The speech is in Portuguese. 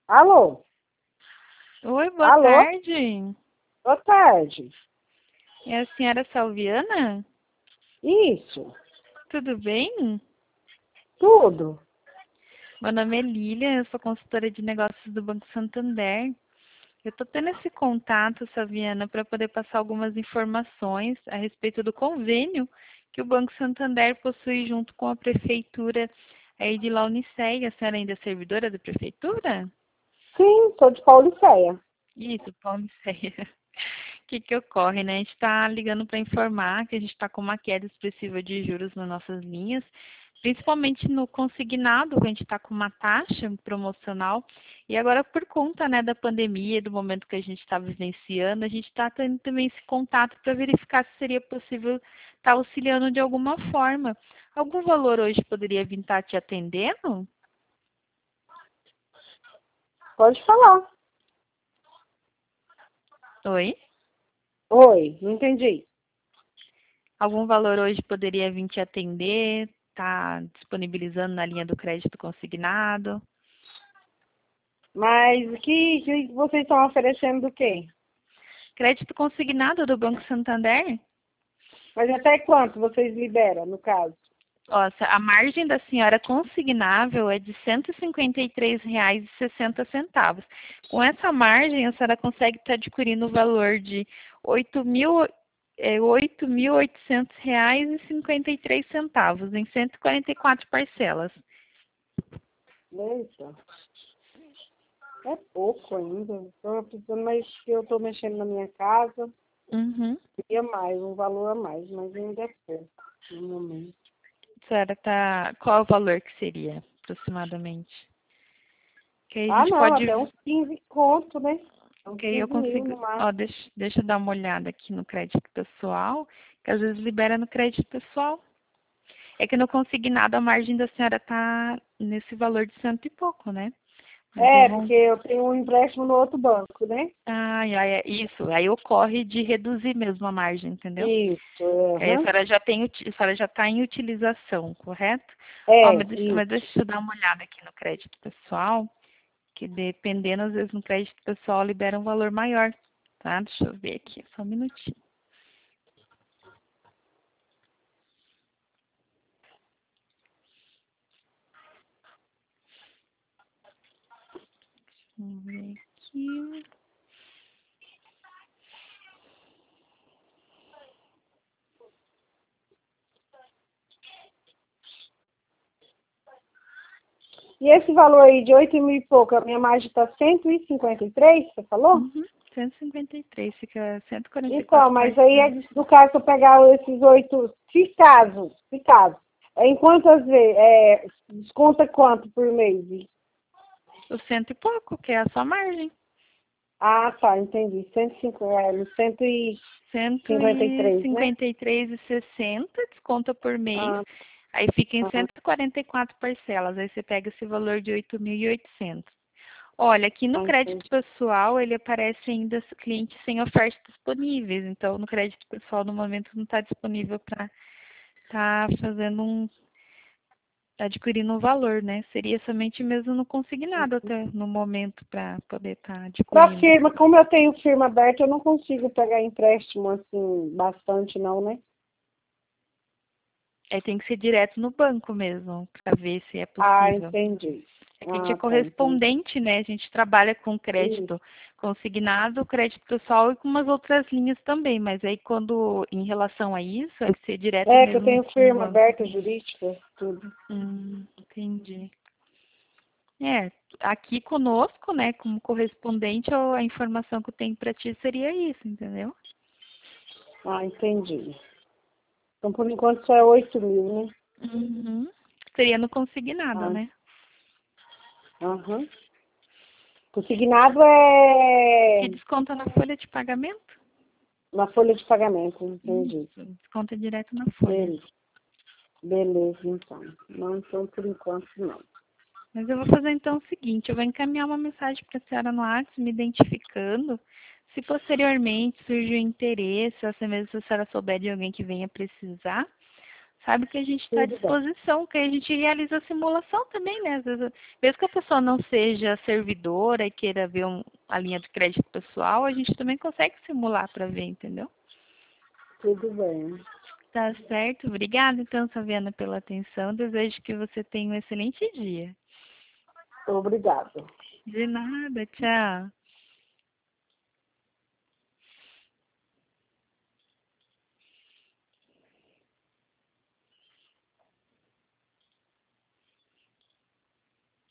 Alô? Oi, boa Alô? tarde. Boa tarde. É a senhora Salviana? Isso, Tudo bem? tudo. Meu nome é Lilian, eu sou consultora de negócios do Banco Santander. Eu estou tendo esse contato, Salviana, para poder passar algumas informações a respeito do convênio que o Banco Santander possui junto com a prefeitura aí de Launicéia. A senhora ainda é servidora da prefeitura? Sim, sou de Paulicéia. Isso, Paulicéia. O que ocorre, né? A gente está ligando para informar que a gente está com uma queda expressiva de juros nas nossas linhas, principalmente no consignado, que a gente está com uma taxa promocional. E agora, por conta, né, da pandemia, do momento que a gente está vivenciando, a gente está tendo também esse contato para verificar se seria possível estar auxiliando de alguma forma. Algum valor hoje poderia vir estar te atendendo? Pode falar. Oi? Oi, não entendi. Algum valor hoje poderia vir te atender? Está disponibilizando na linha do crédito consignado? Mas o que vocês estão oferecendo do quê? Crédito consignado do Banco Santander? Mas até quanto vocês liberam, no caso? Nossa, a margem da senhora consignável é de R$ 153,60. Com essa margem, a senhora consegue estar adquirindo o valor de R$ 8.800,53 em 144 parcelas. Eita, é pouco ainda. Estou precisando mais que eu estou mexendo na minha casa. Uhum. Queria mais, um valor a mais, mas ainda é pouco no momento. A senhora tá... Qual o valor que seria, aproximadamente? Que aí a Ah, gente não, pode... até uns 15 conto, né? Uns Que aí eu 15 mil consigo... no máximo. Ó, deixa eu dar uma olhada aqui no crédito pessoal, que às vezes libera no crédito pessoal. É que no consignado a margem da senhora tá nesse valor de cento e pouco, né? Mas eu É, vou... porque eu tenho um empréstimo no outro banco, né? é isso. Aí ocorre de reduzir mesmo a margem, entendeu? Isso, Aí a aham. senhora já tem, a senhora já está em utilização, correto? Ó, É, mas deixa isso. eu dar uma olhada aqui no crédito pessoal, que dependendo, às vezes no crédito pessoal libera um valor maior, tá? Deixa eu ver aqui, só um minutinho. Vamos ver aqui. E esse valor aí de 8 mil e pouco, a minha margem está 153, você falou? Uhum, 153, fica 144 Então, mas aí, parcelas. no caso, se eu pegar esses 8, se caso, em quantas vezes, desconta quanto por mês? O cento e pouco, que é a sua margem. Ah, tá, entendi. 153, né? 153,60, desconta por mês. Ah, Aí fica em ah, 144 parcelas. Aí você pega esse valor de 8.800. Olha, aqui no crédito entendi. pessoal, ele aparece ainda cliente sem ofertas disponíveis. Então, no crédito pessoal, no momento, não está disponível para estar fazendo adquirindo um valor, né? Seria somente mesmo no consignado até no momento para poder estar Para adquirindo. firma, como eu tenho firma aberta, eu não consigo pegar empréstimo assim, bastante não, né? Aí tem que ser direto no banco mesmo, para ver se é Ah, possível. entendi. É que a gente é Ah, tá, entendi. correspondente, né? A gente trabalha com Isso. crédito consignado, crédito pessoal e com umas outras linhas também, mas aí quando, em relação a isso, vai ser direto É que eu mesmo tenho no firma banco. aberta, jurídica, tudo. Entendi. É, aqui conosco, né, como correspondente, a informação que eu tenho para ti seria isso, entendeu? Ah, entendi. Então, por enquanto, só é 8 mil, né? Uhum. Seria no consignado, Ah, né? aham. Consignado é E desconta na folha de pagamento? na folha de pagamento, entendi. Isso, desconta direto na folha. Beleza, beleza, então. Não, então, por enquanto, não. Mas eu vou fazer então o seguinte, eu vou encaminhar uma mensagem para a senhora no WhatsApp, me identificando. Se posteriormente surgir o interesse, ou até mesmo se a senhora souber de alguém que venha precisar, sabe que a gente está à Tudo bem. disposição, que a gente realiza a simulação também, né? Às vezes, mesmo que a pessoa não seja servidora e queira ver a linha de crédito pessoal, a gente também consegue simular para ver, entendeu? Tudo bem. Tá certo. Obrigada, então, Saviana, pela atenção. Desejo que você tenha um excelente dia. Obrigada. De nada, tchau.